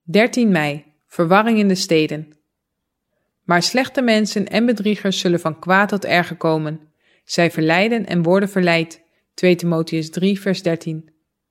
13 mei, verwarring in de steden. Maar slechte mensen en bedriegers zullen van kwaad tot erger komen. Zij verleiden en worden verleid. 2 Timotheüs 3 vers 13.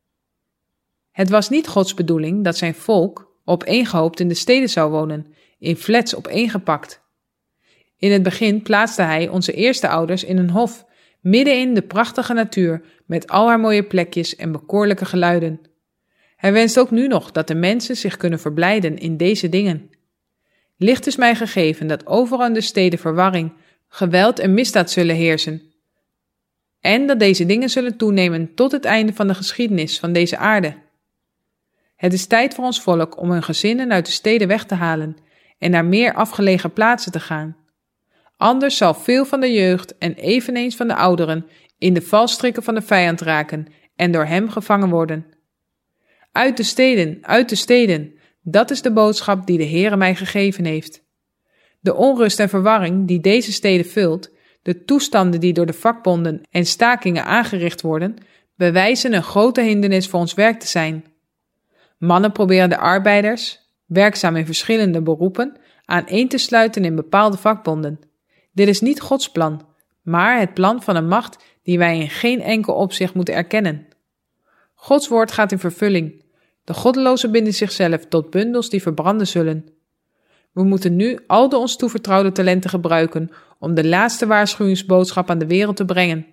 Het was niet Gods bedoeling dat zijn volk opeengehoopt in de steden zou wonen, in flats opeengepakt. In het begin plaatste hij onze eerste ouders in een hof, midden in de prachtige natuur, met al haar mooie plekjes en bekoorlijke geluiden. Hij wenst ook nu nog dat de mensen zich kunnen verblijden in deze dingen. Licht is mij gegeven dat overal in de steden verwarring, geweld en misdaad zullen heersen. En dat deze dingen zullen toenemen tot het einde van de geschiedenis van deze aarde. Het is tijd voor ons volk om hun gezinnen uit de steden weg te halen en naar meer afgelegen plaatsen te gaan. Anders zal veel van de jeugd en eveneens van de ouderen in de valstrikken van de vijand raken en door hem gevangen worden. Uit de steden, dat is de boodschap die de Heere mij gegeven heeft. De onrust en verwarring die deze steden vult, de toestanden die door de vakbonden en stakingen aangericht worden, bewijzen een grote hindernis voor ons werk te zijn. Mannen proberen de arbeiders, werkzaam in verschillende beroepen, aaneen te sluiten in bepaalde vakbonden. Dit is niet Gods plan, maar het plan van een macht die wij in geen enkel opzicht moeten erkennen. Gods woord gaat in vervulling. De goddelozen binden zichzelf tot bundels die verbranden zullen. We moeten nu al de ons toevertrouwde talenten gebruiken om de laatste waarschuwingsboodschap aan de wereld te brengen.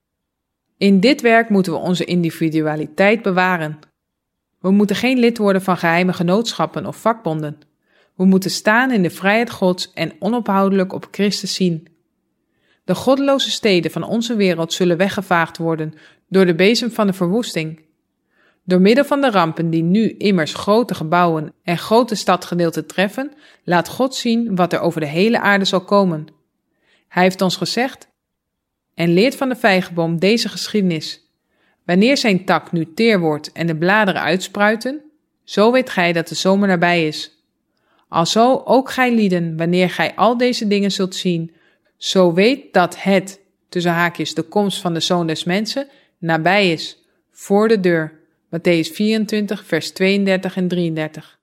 In dit werk moeten we onze individualiteit bewaren. We moeten geen lid worden van geheime genootschappen of vakbonden. We moeten staan in de vrijheid Gods en onophoudelijk op Christus zien. De goddeloze steden van onze wereld zullen weggevaagd worden door de bezem van de verwoesting. Door middel van de rampen die nu immers grote gebouwen en grote stadgedeelten treffen, laat God zien wat er over de hele aarde zal komen. Hij heeft ons gezegd: en leert van de vijgenboom deze geschiedenis. Wanneer zijn tak nu teer wordt en de bladeren uitspruiten, zo weet gij dat de zomer nabij is. Alzo ook gij lieden, wanneer gij al deze dingen zult zien, zo weet dat het, tussen haakjes de komst van de Zoon des Mensen, nabij is, voor de deur. Mattheüs 24 vers 32 en 33.